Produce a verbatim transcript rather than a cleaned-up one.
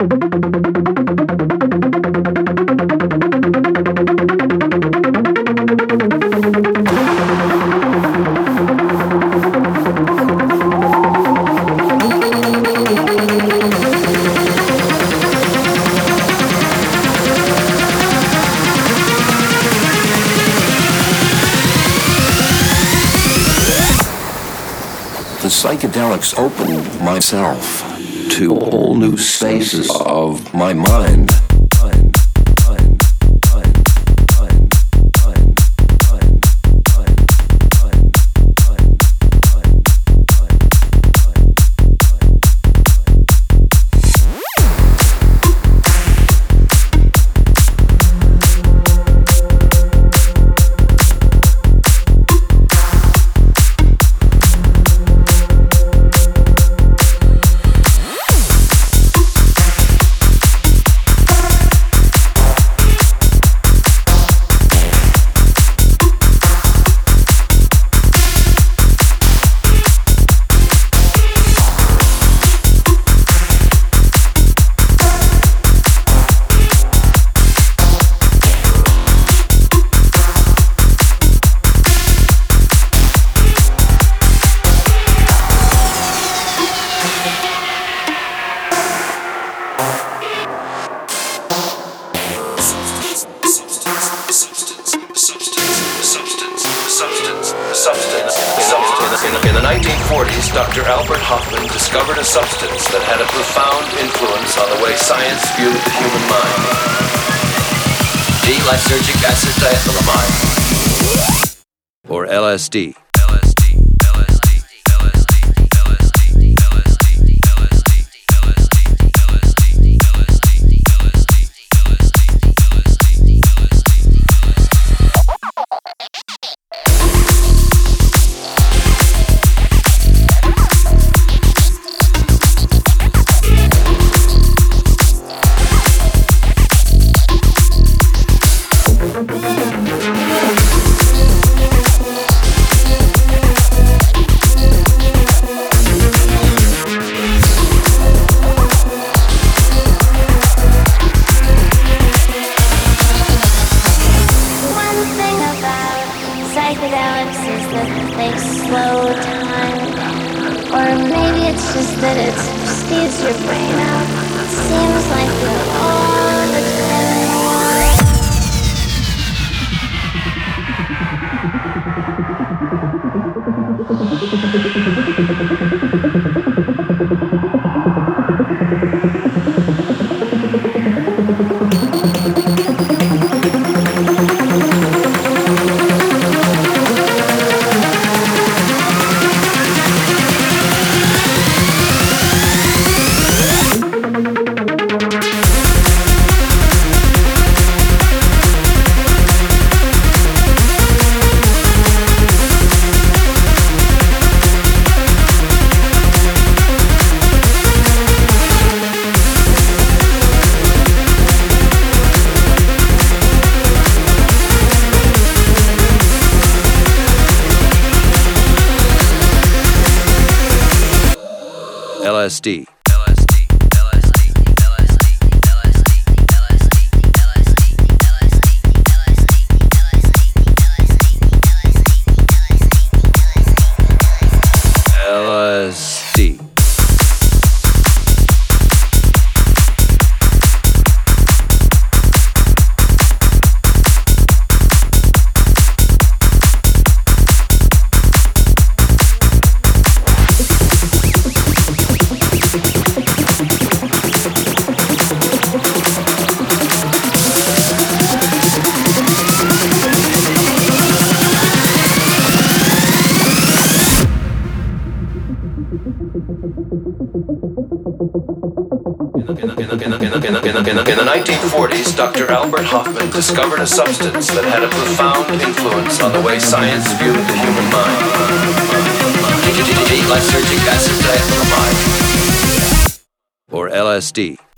Psychedelics opened myself to whole new spaces of my mind. In the nineteen forties, Doctor Albert Hofmann discovered a substance that had a profound influence on the way science viewed the human mind. D-lysergic acid diethylamide, or L S D. L S D. L S D. In the nineteen forties, Doctor Albert Hofmann discovered a substance that had a profound influence on the way science viewed the human mind. D-lysergic acid diethylamide, or L S D.